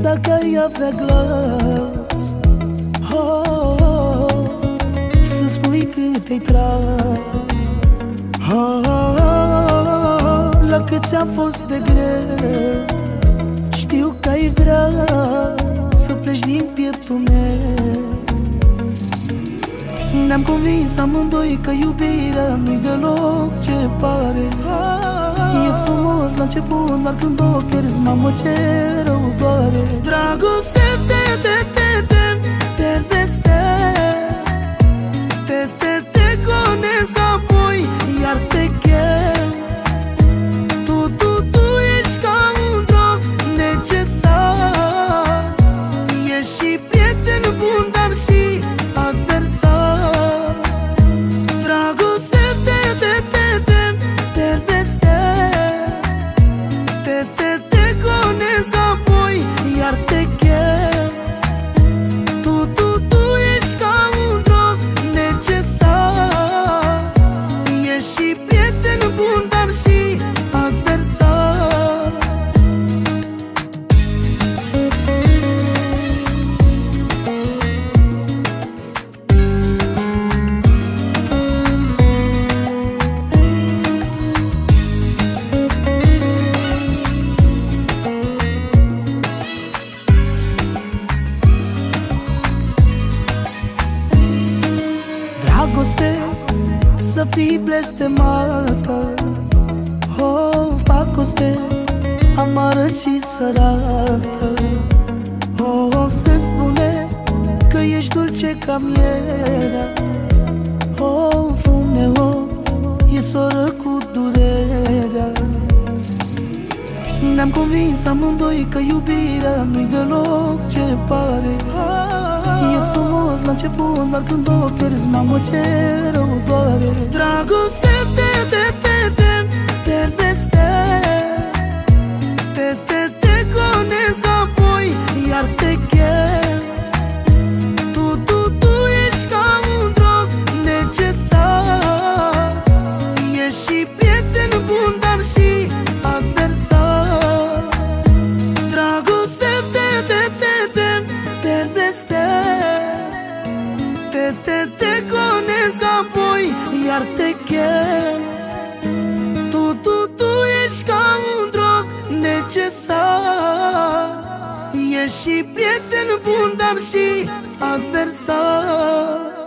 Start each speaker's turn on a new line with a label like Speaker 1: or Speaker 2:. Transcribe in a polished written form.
Speaker 1: Dacă ai avea glas, oh, oh, să spui cât ai tras, oh, oh, oh, la cât ți-a fost de greu. Știu că ai vrea să pleci din pieptul meu. Ne-am convins amândoi că iubirea nu-i deloc ce pare. E frumos la început, dar când o pierzi, mamă, ce rău doare. Dragoste, te peste, te gonesc apoi, iar te chem. Tu ești ca un drog necesar. Ești și prieten bun, dar și adversar. Dragoste, te peste, te gonesc apoi, iar te chem. Tu ești ca un drog necesar. Ești și prieten bun, dar și adversar. Dragoste, să fii blestemată, oh, pacoste, amară și sărată. Oh, se spune că ești dulce ca mierea. Oh, uneori e soră cu durerea. Ne-am convins amândoi că iubirea nu-i deloc ce pare. E frumos la început, dar când o pierzi, mamă, ce rău doare. Dragoste, te peste, te gonesc apoi, iar te chem. Tu ești ca un drog necesar. Ești și prieten bun, dar și adversar. Dragoste, te peste, te gonesc apoi, iar te chem. Tu ești ca un drog necesar. Ești și prieten bun, dar și adversar.